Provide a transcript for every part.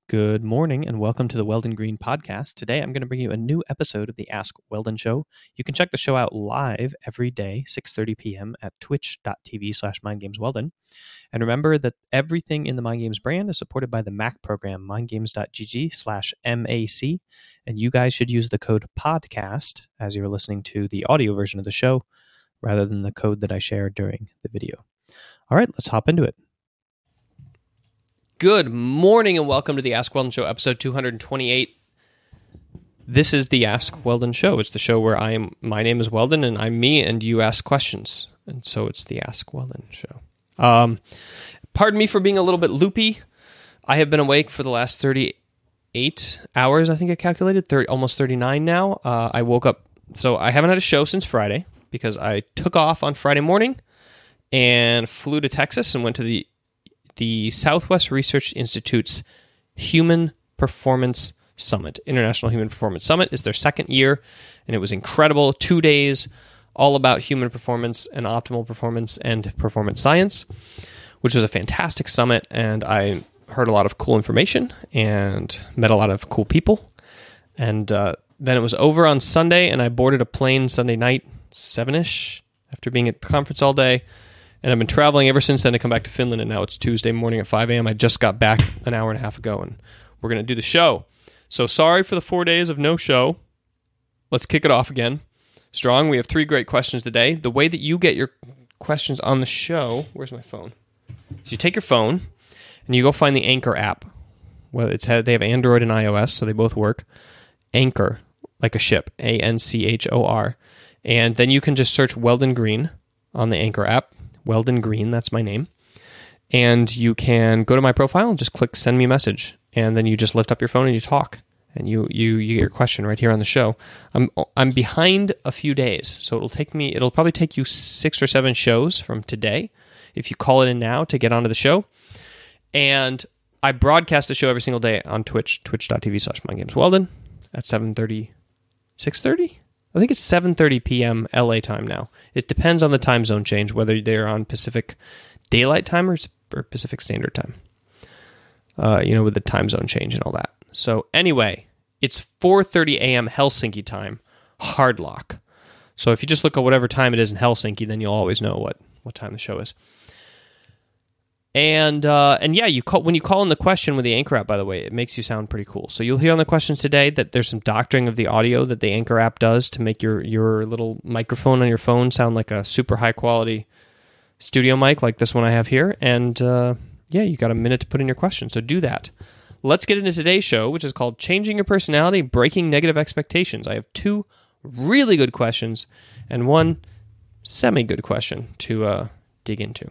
Good morning and welcome to the Weldon Green podcast. Today I'm going to bring you a new episode of the Ask Weldon Show. You can check the show out live every day, 6:30 p.m. at twitch.tv/mindgamesweldon. And remember that everything in the Mind Games brand is supported by the Mac program, mindgames.gg/MAC. And you guys should use the code PODCAST as you're listening to the audio version of the show rather than the code that I share during the video. All right, let's hop into it. Good morning and welcome to the Ask Weldon Show, episode 228. This is the Ask Weldon Show. It's the show where my name is Weldon and I'm me and you ask questions. And so it's the Ask Weldon Show. Pardon me for being a little bit loopy. I have been awake for the last 38 hours, I think I calculated, almost 39 now. I woke up, so I haven't had a show since Friday because I took off on Friday morning and flew to Texas and went to the Southwest Research Institute's Human Performance Summit. International Human Performance Summit is their second year, and it was incredible. 2 days, all about human performance and optimal performance and performance science, which was a fantastic summit, and I heard a lot of cool information and met a lot of cool people. And then it was over on Sunday, and I boarded a plane Sunday night, 7-ish, after being at the conference all day. And I've been traveling ever since then to come back to Finland, and now it's Tuesday morning at 5 a.m. I just got back an hour and a half ago, and we're going to do the show. So sorry for the 4 days of no show. Let's kick it off again. Strong, we have 3 great questions today. The way that you get your questions on the show, where's my phone? So you take your phone, and you go find the Anchor app. Well, they have Android and iOS, so they both work. Anchor, like a ship, A-N-C-H-O-R. And then you can just search Weldon Green on the Anchor app. Weldon Green, that's my name. And you can go to my profile and just click send me a message. And then you just lift up your phone and you talk. And you get your question right here on the show. I'm behind a few days, so it'll probably take you 6 or 7 shows from today if you call it in now to get onto the show. And I broadcast the show every single day on Twitch, twitch.tv/mindgamesweldon at 7:30, 6:30? I think it's 7:30 p.m. LA time now. It depends on the time zone change, whether they're on Pacific Daylight Time or Pacific Standard Time. With the time zone change and all that. So anyway, it's 4:30 a.m. Helsinki time, hard lock. So if you just look at whatever time it is in Helsinki, then you'll always know what time the show is. And yeah, when you call in the question with the Anchor app, by the way, it makes you sound pretty cool. So you'll hear on the questions today that there's some doctoring of the audio that the Anchor app does to make your little microphone on your phone sound like a super high quality studio mic like this one I have here. And yeah, you got a minute to put in your question, so do that. Let's get into today's show, which is called Changing Your Personality, Breaking Negative Expectations. I have 2 really good questions and 1 semi-good question to dig into.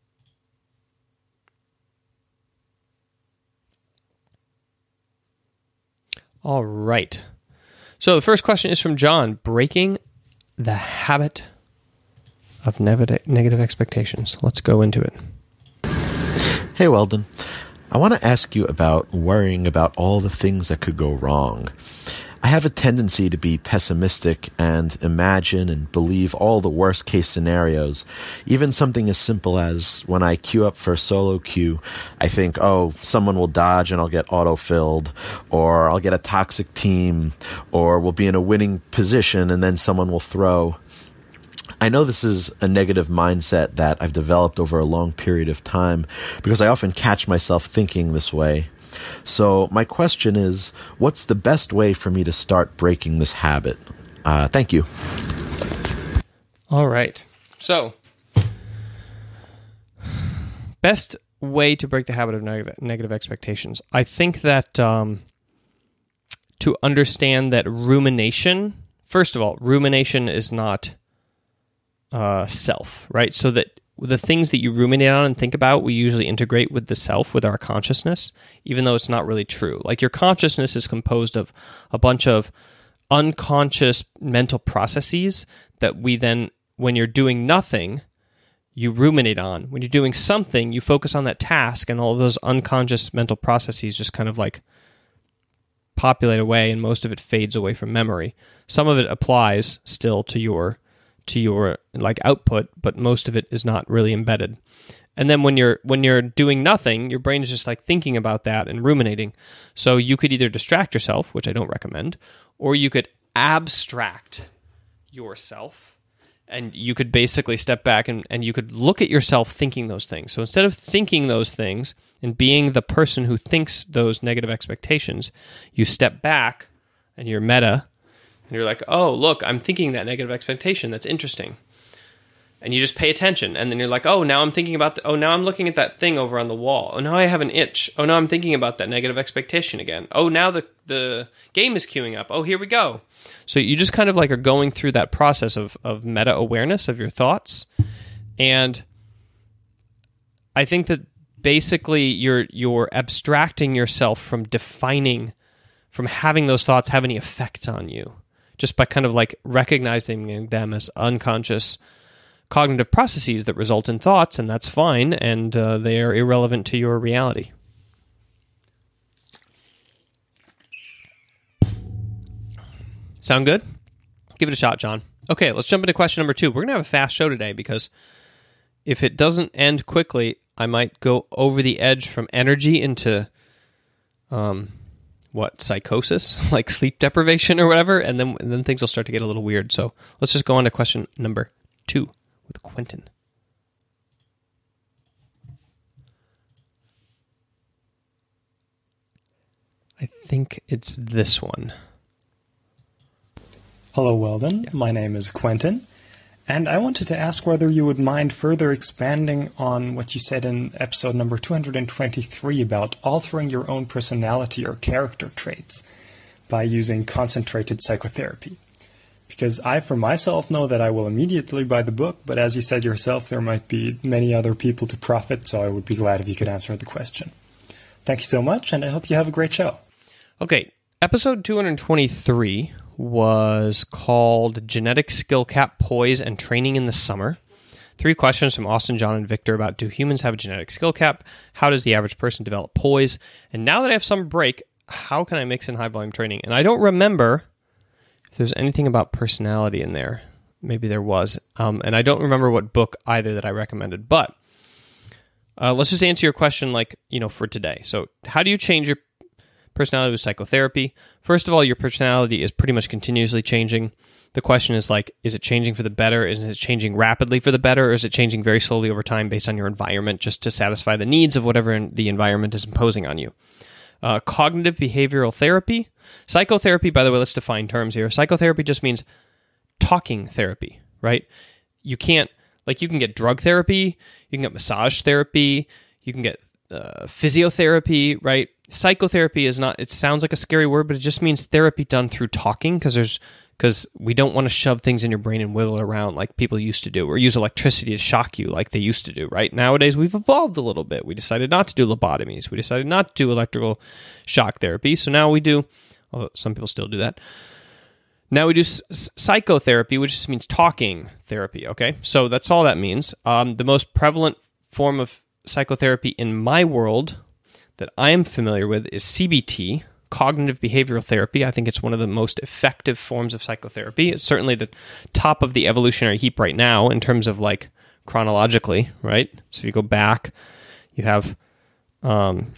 All right. So the first question is from John. Breaking the habit of negative expectations. Let's go into it. Hey, Weldon. I want to ask you about worrying about all the things that could go wrong. I have a tendency to be pessimistic and imagine and believe all the worst-case scenarios. Even something as simple as when I queue up for a solo queue, I think, someone will dodge and I'll get auto-filled, or I'll get a toxic team, or we'll be in a winning position and then someone will throw. I know this is a negative mindset that I've developed over a long period of time because I often catch myself thinking this way. So my question is, what's the best way for me to start breaking this habit? Thank you. All right. So, best way to break the habit of negative expectations. I think that to understand that rumination, first of all, rumination is not self, right? So that the things that you ruminate on and think about, we usually integrate with the self, with our consciousness, even though it's not really true. Like your consciousness is composed of a bunch of unconscious mental processes that we then, when you're doing nothing, you ruminate on. When you're doing something, you focus on that task, and all of those unconscious mental processes just kind of like populate away, and most of it fades away from memory. Some of it applies still to your like output, but most of it is not really embedded. And then when you're doing nothing, your brain is just like thinking about that and ruminating. So you could either distract yourself, which I don't recommend, or you could abstract yourself, and you could basically step back and you could look at yourself thinking those things. So instead of thinking those things and being the person who thinks those negative expectations, you step back and you're meta, and you're like, oh, look, I'm thinking that negative expectation. That's interesting. And you just pay attention. And then you're like, oh, now I'm thinking about, now I'm looking at that thing over on the wall. Oh, now I have an itch. Oh, now I'm thinking about that negative expectation again. Oh, now the game is queuing up. Oh, here we go. So you just kind of like are going through that process of meta awareness of your thoughts. And I think that basically you're abstracting yourself from defining, from having those thoughts have any effect on you, just by kind of like recognizing them as unconscious cognitive processes that result in thoughts, and that's fine, and they are irrelevant to your reality. Sound good? Give it a shot, John. Okay, let's jump into question number 2. We're going to have a fast show today because if it doesn't end quickly, I might go over the edge from energy into psychosis, like sleep deprivation or whatever, and then things will start to get a little weird. So let's just go on to question number 2 with Quentin. I think it's this one. Hello, Weldon. Yeah. My name is Quentin, and I wanted to ask whether you would mind further expanding on what you said in episode number 223 about altering your own personality or character traits by using concentrated psychotherapy. Because I, for myself, know that I will immediately buy the book, but as you said yourself, there might be many other people to profit, so I would be glad if you could answer the question. Thank you so much, and I hope you have a great show. Okay, episode 223 was called Genetic Skill Cap, Poise, and Training in the Summer. 3 questions from Austin, John, and Victor about, do humans have a genetic skill cap? How does the average person develop poise? And now that I have summer break, how can I mix in high-volume training? And I don't remember if there's anything about personality in there. Maybe there was. And I don't remember what book either that I recommended. But let's just answer your question for today. So how do you change your personality with psychotherapy? First of all, your personality is pretty much continuously changing. The question is is it changing for the better? Is it changing rapidly for the better? Or is it changing very slowly over time based on your environment just to satisfy the needs of whatever the environment is imposing on you? Cognitive behavioral therapy. Psychotherapy, by the way, let's define terms here. Psychotherapy just means talking therapy, right? You can get drug therapy, you can get massage therapy, you can get physiotherapy, right? Psychotherapy is not, it sounds like a scary word, but it just means therapy done through talking, because we don't want to shove things in your brain and wiggle around like people used to do, or use electricity to shock you like they used to do, right? Nowadays, we've evolved a little bit. We decided not to do lobotomies. We decided not to do electrical shock therapy. So now we do, although some people still do that, now we do psychotherapy, which just means talking therapy, okay? So that's all that means. The most prevalent form of psychotherapy in my world that I am familiar with is CBT, cognitive behavioral therapy. I think it's one of the most effective forms of psychotherapy. It's certainly the top of the evolutionary heap right now in terms of chronologically, right? So if you go back, you have I'm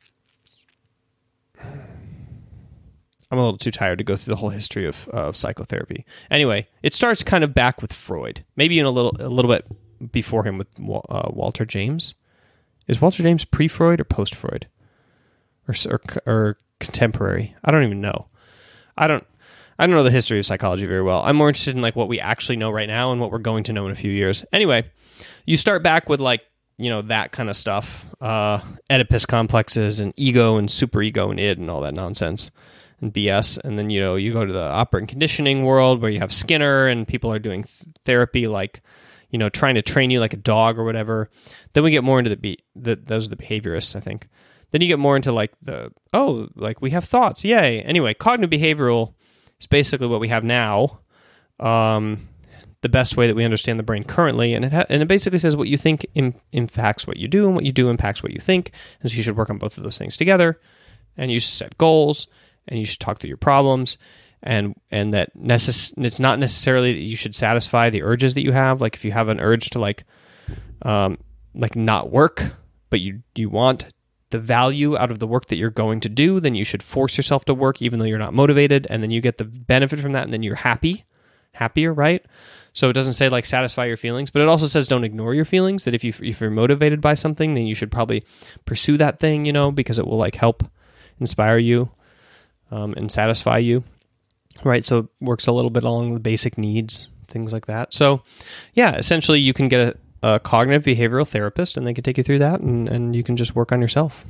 a little too tired to go through the whole history of psychotherapy. Anyway, it starts kind of back with Freud, maybe in a little bit before him with Walter James. Is Walter James pre-Freud or post-Freud, or contemporary? I don't even know. I don't know the history of psychology very well. I'm more interested in what we actually know right now and what we're going to know in a few years. Anyway, you start back with that kind of stuff, Oedipus complexes and ego and superego and id and all that nonsense and BS. And then you go to the operant conditioning world where you have Skinner and people are doing therapy trying to train you like a dog or whatever. Then we get more into those are the behaviorists, I think. Then you get more into we have thoughts, yay. Anyway, cognitive behavioral is basically what we have now, the best way that we understand the brain currently, and it basically says what you think impacts what you do, and what you do impacts what you think, and so you should work on both of those things together, and you should set goals, and you should talk through your problems, and that it's not necessarily that you should satisfy the urges that you have. Like if you have an urge to like not work, but you want the value out of the work that you're going to do, then you should force yourself to work even though you're not motivated, and then you get the benefit from that, and then you're happier, right? So it doesn't say like satisfy your feelings, but it also says don't ignore your feelings, that if you're motivated by something, then you should probably pursue that thing, because it will like help inspire you and satisfy you, right? So it works a little bit along the basic needs, things like that. So yeah, essentially you can get a cognitive behavioral therapist, and they can take you through that, and you can just work on yourself.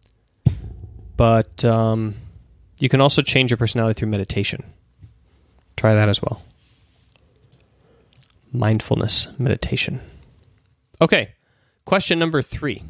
But you can also change your personality through meditation. Try that as well. Mindfulness meditation. Okay, question number 3.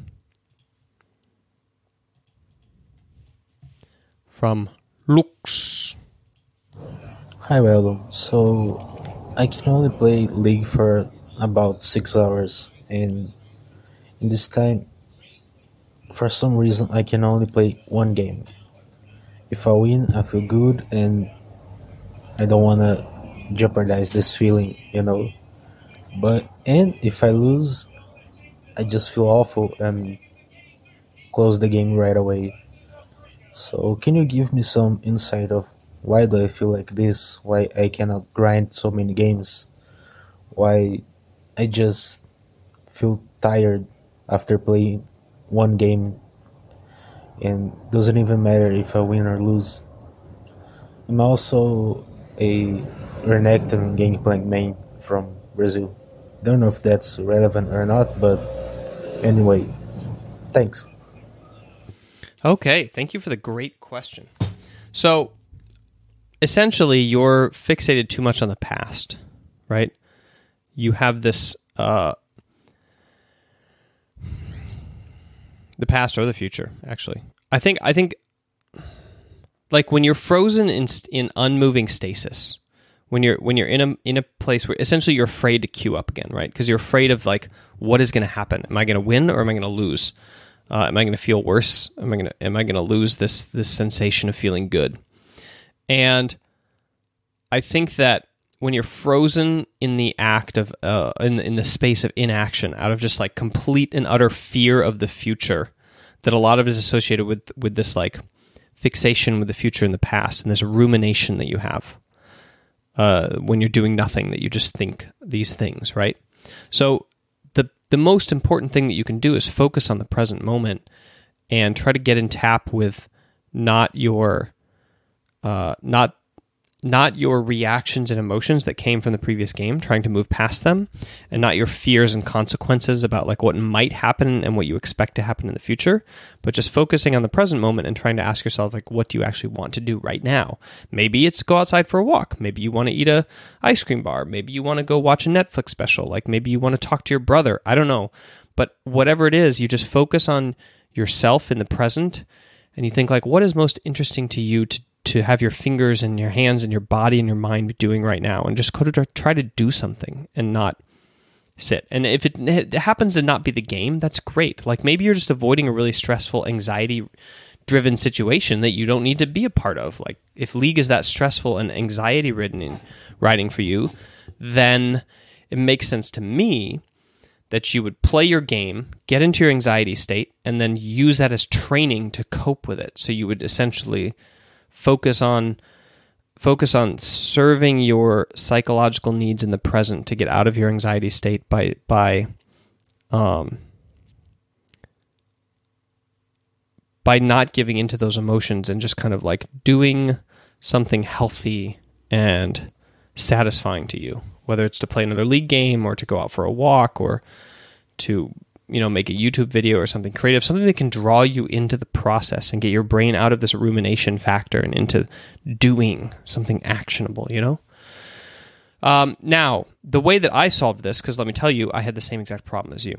From Lux. Hi, Weldon. So, I can only play League for about 6 hours, and in this time, for some reason, I can only play one game. If I win, I feel good, and I don't want to jeopardize this feeling, And if I lose, I just feel awful and close the game right away. So can you give me some insight of why do I feel like this? Why I cannot grind so many games? Why I just feel tired after playing one game, and doesn't even matter if I win or lose. I'm also a Renekton Gangplank main from Brazil. Don't know if that's relevant or not, but anyway, thanks. Okay, thank you for the great question. So, essentially, you're fixated too much on the past, right? You have this, the past or the future, actually. I think, like when you're frozen in unmoving stasis, when you're in a place where essentially you're afraid to queue up again, right? Because you're afraid of like what is going to happen. Am I going to win or am I going to lose? Am I going to feel worse? Am I going to lose this sensation of feeling good? And I think that when you're frozen in the act of in the space of inaction, out of just like complete and utter fear of the future, that a lot of it is associated with this like fixation with the future and the past, and this rumination that you have when you're doing nothing, that you just think these things, right? So the most important thing that you can do is focus on the present moment and try to get in tap with not your reactions and emotions that came from the previous game, trying to move past them, and not your fears and consequences about like what might happen and what you expect to happen in the future, but just focusing on the present moment and trying to ask yourself, like, what do you actually want to do right now? Maybe it's go outside for a walk. Maybe you want to eat a ice cream bar. Maybe you want to go watch a Netflix special. Like maybe you want to talk to your brother. I don't know. But whatever it is, you just focus on yourself in the present, and you think like, what is most interesting to you to have your fingers and your hands and your body and your mind doing right now, and just try to do something and not sit. And if it happens to not be the game, that's great. Like maybe you're just avoiding a really stressful, anxiety-driven situation that you don't need to be a part of. Like if League is that stressful and anxiety-riding for you, then it makes sense to me that you would play your game, get into your anxiety state, and then use that as training to cope with it. So you would essentially focus on serving your psychological needs in the present to get out of your anxiety state by not giving into those emotions, and just kind of like doing something healthy and satisfying to you, whether it's to play another League game or to go out for a walk or to make a YouTube video or something creative, something that can draw you into the process and get your brain out of this rumination factor and into doing something actionable, Now, the way that I solved this, because let me tell you, I had the same exact problem as you.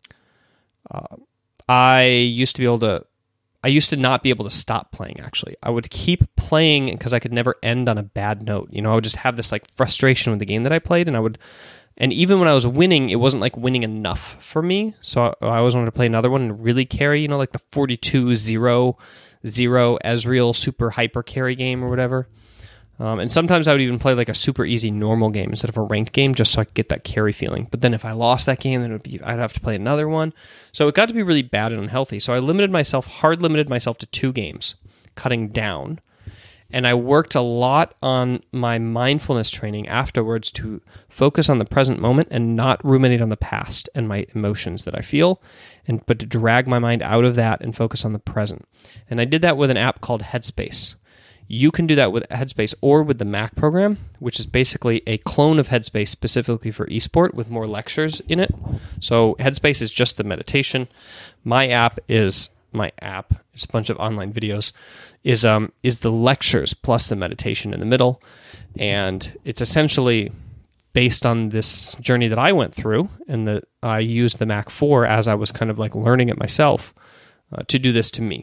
I used to not be able to stop playing, actually. I would keep playing because I could never end on a bad note. I would just have this like frustration with the game that I played, and even when I was winning, it wasn't like winning enough for me. So I always wanted to play another one and really carry, like the 42-0 Ezreal super hyper carry game or whatever. And sometimes I would even play like a super easy normal game instead of a ranked game just so I could get that carry feeling. But then if I lost that game, then I'd have to play another one. So it got to be really bad and unhealthy. So I hard limited myself to 2 games, cutting down. And I worked a lot on my mindfulness training afterwards to focus on the present moment and not ruminate on the past and my emotions that I feel, but to drag my mind out of that and focus on the present. And I did that with an app called Headspace. You can do that with Headspace or with the Mac program, which is basically a clone of Headspace specifically for esport with more lectures in it. So Headspace is just the meditation. My app is it's a bunch of online videos, is the lectures plus the meditation in the middle. And it's essentially based on this journey that I went through, and that I used the Mac 4 as I was kind of like learning it myself to do this to me.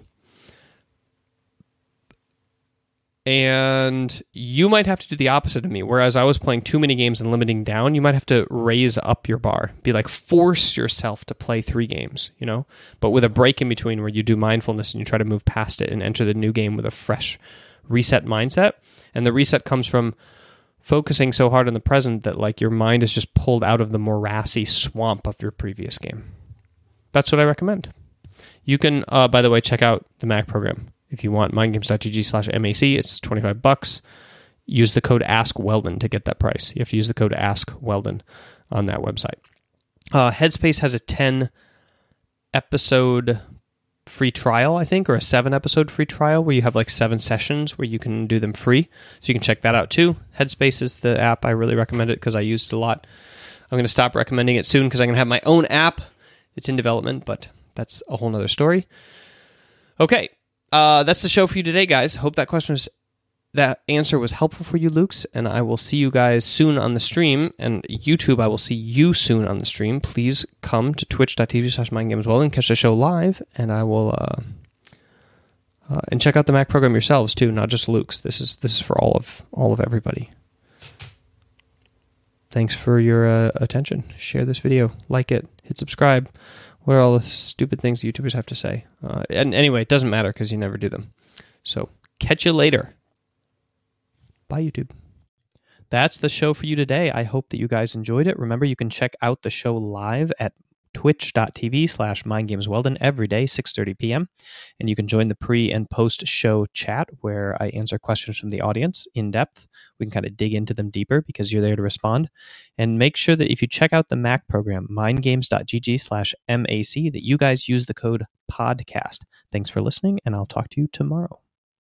And you might have to do the opposite of me. Whereas I was playing too many games and limiting down, you might have to raise up your bar. Be like, force yourself to play 3 games, but with a break in between where you do mindfulness and you try to move past it and enter the new game with a fresh reset mindset. And the reset comes from focusing so hard on the present that like your mind is just pulled out of the morassy swamp of your previous game. That's what I recommend. You can, by the way, check out the Mac program. If you want, mindgames.gg/MAC, it's $25. Use the code AskWeldon to get that price. You have to use the code AskWeldon on that website. Headspace has a 10-episode free trial, I think, or a 7-episode free trial where you have like 7 sessions where you can do them free. So you can check that out too. Headspace is the app. I really recommend it because I used it a lot. I'm going to stop recommending it soon because I'm going to have my own app. It's in development, but that's a whole nother story. Okay. That's the show for you today, guys. Hope that answer was helpful for you, Lukes, and I will see you guys soon on the stream. And YouTube, I will see you soon on the stream. Please come to twitch.tv/mindgamesworld and catch the show live, and I will and check out the Mac program yourselves too, not just Lukes. This is for all of everybody. Thanks for your attention. Share this video, like it, hit subscribe. What are all the stupid things YouTubers have to say? And anyway, it doesn't matter because you never do them. So, catch you later. Bye, YouTube. That's the show for you today. I hope that you guys enjoyed it. Remember, you can check out the show live at twitch.tv/mindgamesweldon every day, 6:30 p.m. And you can join the pre- and post-show chat where I answer questions from the audience in depth. We can kind of dig into them deeper because you're there to respond. And make sure that if you check out the Mac program, mindgames.gg/MAC, that you guys use the code PODCAST. Thanks for listening, and I'll talk to you tomorrow.